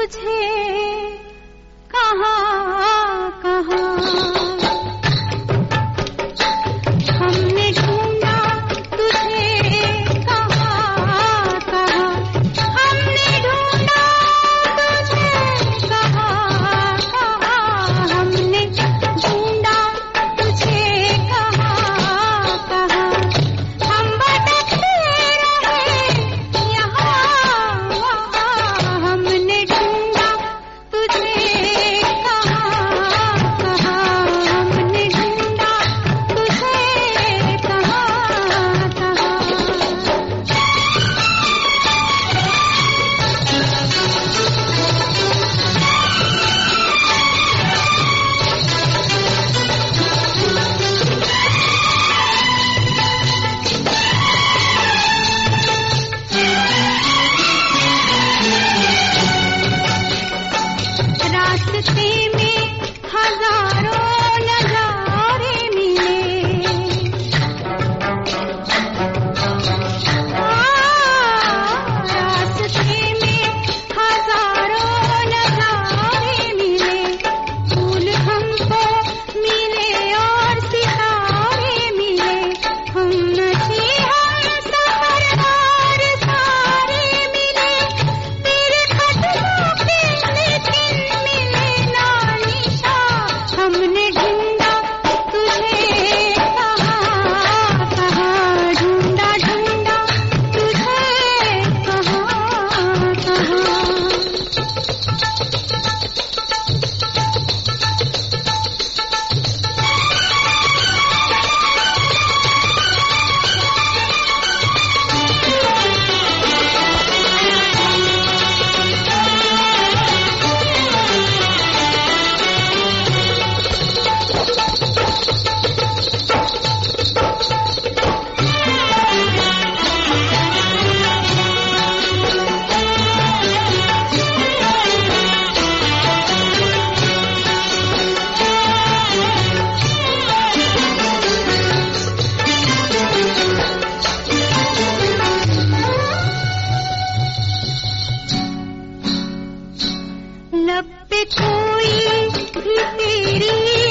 तुझे कहाँ कहाँ हमने ढूंढा, तुझे कहाँ कहाँ हमने ढूंढा, तुझे कहाँ कहाँ हमने ढूंढा, तुझे कहाँ कहाँ हम भटकते रहे यहाँ वहाँ हमने ढूंढा, तुझे कहाँ कहाँ हमने ढूंढा, तुझे कहाँ कहाँ। रास्ते में हजारों नजारे मिले, रास्ते में हजारों नजारे मिले, फूल हमको मिले और सितारे मिले, हम नची हम सफरदार सारे मिले, तेरे कदमों के लेकिन मिले ना निशान, हमने ढूंढा, तुझे कहाँ कहाँ ढूंढा ढूंढा, तुझे कहाँ कहाँ। लब पे कोई भी तेरी